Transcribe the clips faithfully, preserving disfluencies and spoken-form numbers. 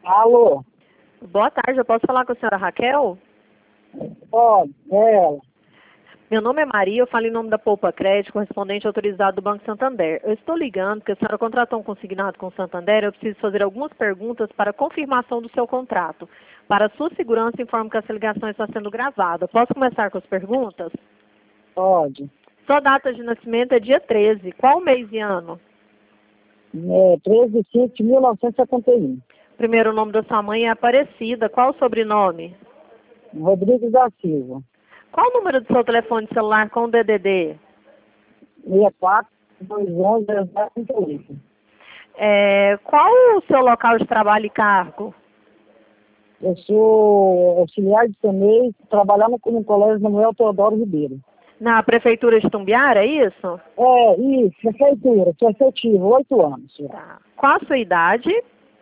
Alô? Boa tarde, eu posso falar com a senhora Raquel? Pode, é ela. Meu nome é Maria, eu falo em nome da Poupa Crédito, correspondente autorizado do Banco Santander. Eu estou ligando porque a senhora contratou um consignado com o Santander, eu preciso fazer algumas perguntas para confirmação do seu contrato. Para sua segurança, informo que essa ligação está sendo gravada. Posso começar com as perguntas? Pode. Sua data de nascimento é dia treze. Qual mês e ano? É treze de cinco de mil novecentos e setenta e um. Primeiro nome da sua mãe é Aparecida. Qual o sobrenome? Rodrigues da Silva. Qual o número do seu telefone celular com o D D D? seis quatro, dois um zero, zero cinco oito. É, qual o seu local de trabalho e cargo? Eu sou auxiliar de Senei, trabalhando no Colégio Manuel Teodoro Ribeiro. Na Prefeitura de Tumbiara, é isso? É, isso, prefeitura, sou efetivo, oito anos, senhora. Tá. Qual a sua idade?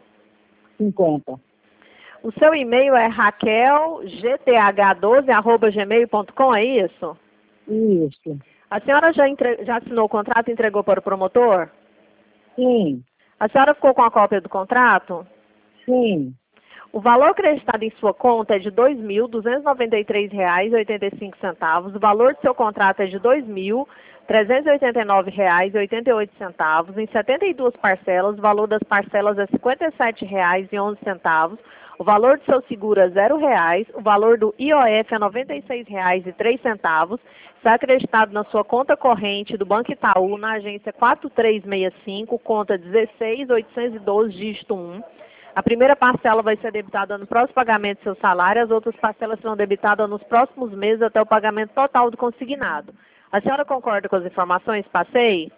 cinquenta. O seu e-mail é raquel g t h doze arroba gmail ponto com, é isso? Isso. A senhora já, entre... já assinou o contrato e entregou para o promotor? Sim, A senhora ficou com a cópia do contrato? sim. O valor acreditado em sua conta é de dois mil duzentos e noventa e três reais e oitenta e cinco centavos. O valor do seu contrato é de dois mil trezentos e oitenta e nove reais e oitenta e oito centavos. Em setenta e duas parcelas, o valor das parcelas é cinquenta e sete reais e onze centavos. O valor do seu seguro é zero reais. O valor do I O F é noventa e seis reais e três centavos. Está acreditado na sua conta corrente do Banco Itaú, na agência quatro três seis cinco, conta dezesseis mil oitocentos e doze, dígito um. A primeira parcela vai ser debitada no próximo pagamento do seu salário, as outras parcelas serão debitadas nos próximos meses até o pagamento total do consignado. A senhora concorda com as informações que passei?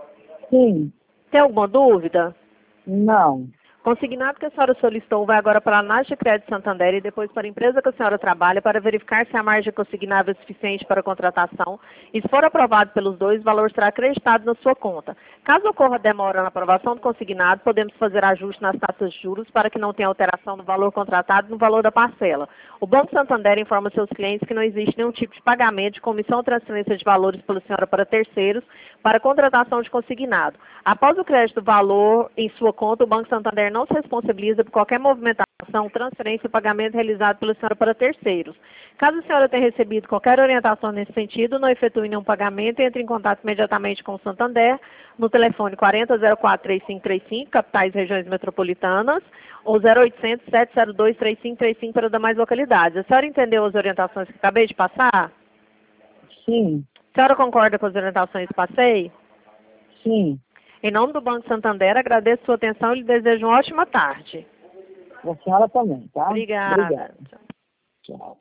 Sim. Tem alguma dúvida? Não. Consignado que a senhora solicitou vai agora para a análise de crédito Santander e depois para a empresa que a senhora trabalha para verificar se a margem consignável é suficiente para a contratação e se for aprovado pelos dois, o valor será acreditado na sua conta. Caso ocorra demora na aprovação do consignado, podemos fazer ajuste nas taxas de juros para que não tenha alteração no valor contratado e no valor da parcela. O Banco Santander informa seus clientes que não existe nenhum tipo de pagamento de comissão ou transferência de valores pela senhora para terceiros para contratação de consignado. Após o crédito do valor em sua conta, o Banco Santander não se responsabiliza por qualquer movimentação, transferência ou pagamento realizado pela senhora para terceiros. Caso a senhora tenha recebido qualquer orientação nesse sentido, não efetue nenhum pagamento e entre em contato imediatamente com o Santander no telefone quarenta zero quatro três cinco três cinco, capitais e regiões metropolitanas, ou zero oitocentos sete zero dois três cinco três cinco para demais localidades. A senhora entendeu as orientações que acabei de passar? Sim. A senhora concorda com as orientações que passei? Sim. Em nome do Banco Santander, agradeço sua atenção e lhe desejo uma ótima tarde. A senhora também, tá? Obrigada. Obrigado. Tchau.